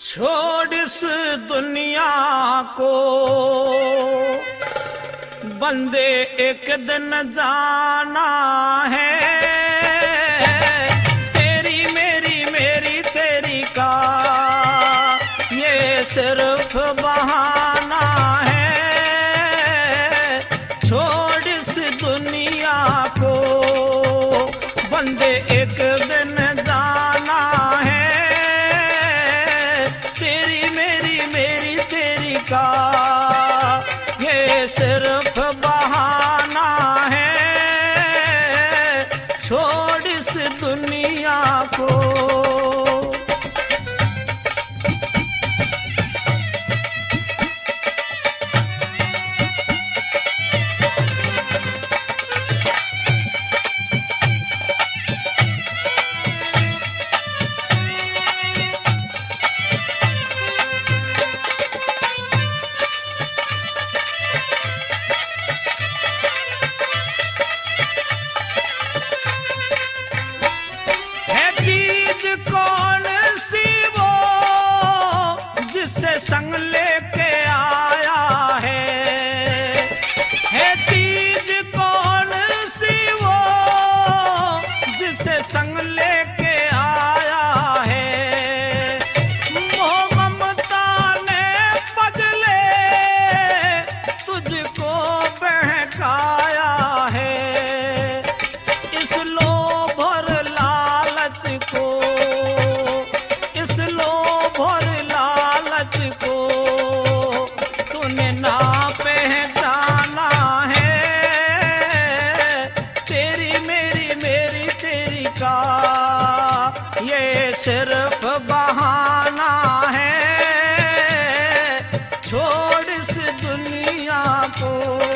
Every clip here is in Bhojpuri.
छोड़ इस दुनिया को बंदे एक दिन जाना है। तेरी मेरी मेरी तेरी का ये सिर्फ बहाना है। छोड़ इस दुनिया को बंदे एक दिन जाना है। तेरी मेरी मेरी तेरी का ये सिर्फ बहाना है। छोड़ इस दुनिया को। संग लेके आया है चीज कौन सी वो जिसे संग लेके आया है। मोह ममता ने पगले तुझको बहकाया है। इस लोभ और लालच को, इस लोभ और लालच को तूने ना पहचाना है। तेरी मेरी मेरी तेरी का ये सिर्फ बहाना है। छोड़ इस दुनिया को।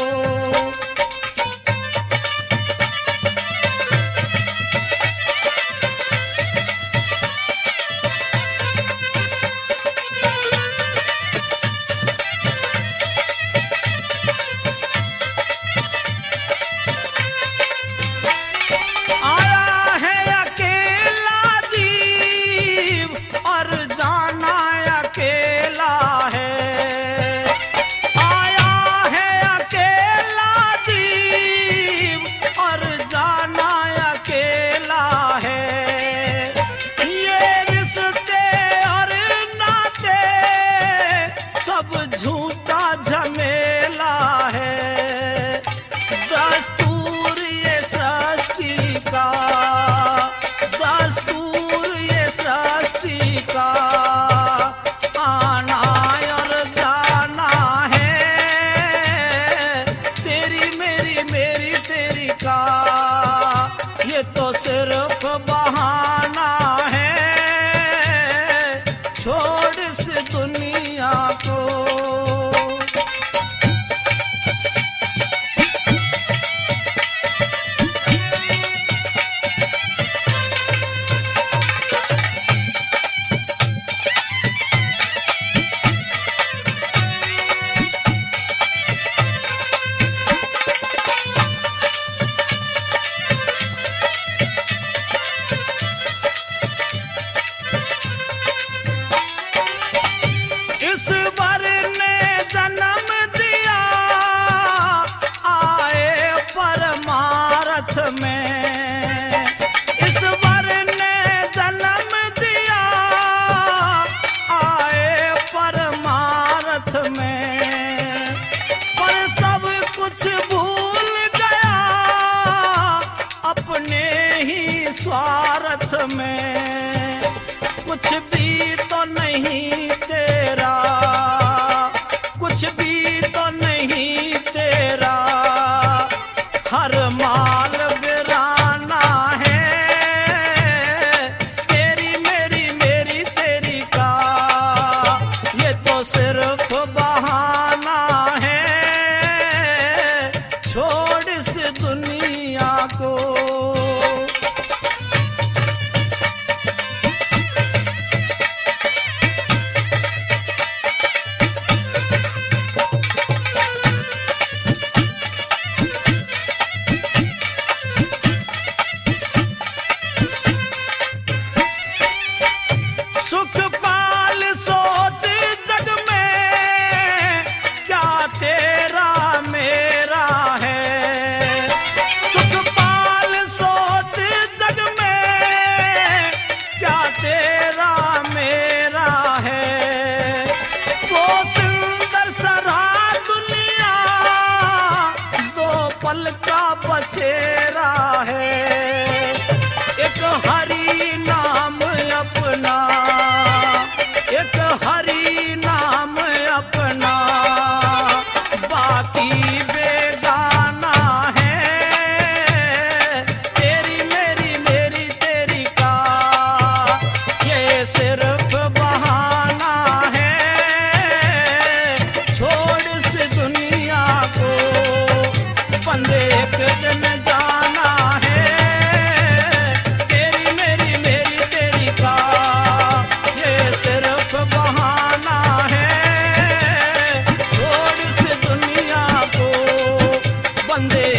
झूठा झमेला है। दस्तूर ये सृष्टि का, दस्तूर ये सृष्टि का आना और जाना है। तेरी मेरी मेरी तेरी का ये तो सिर्फ बहाना है। छोड़ इस दुनिया को। इस वर ने जन्म दिया आए परमार्थ में। इस वर ने जन्म दिया आए परमार्थ में। पर सब कुछ भूल गया अपने ही स्वार्थ में। कुछ भी तो नहीं तेरा, कुछ भी तो नहीं तेरा, हर माल वीराना है। तेरी मेरी मेरी तेरी का ये तो सिर्फ बहाना है। छोड़ इस दुनिया को। तेरा मेरा है। सुखपाल सोच जग में क्या तेरा मेरा है। वो सुंदर सरा दुनिया दो पल का बसेरा है। एक हरि नाम अपना, एक हरि नाम अपना, बाकी बेगाना है। तेरी मेरी मेरी तेरी का ये सिर्फ बहाना है। छोड़ से दुनिया को बंदे एक दिन जाना है। तेरी मेरी मेरी तेरी का ये सिर्फ बहाना है। छोड़ से दुनिया को बंदे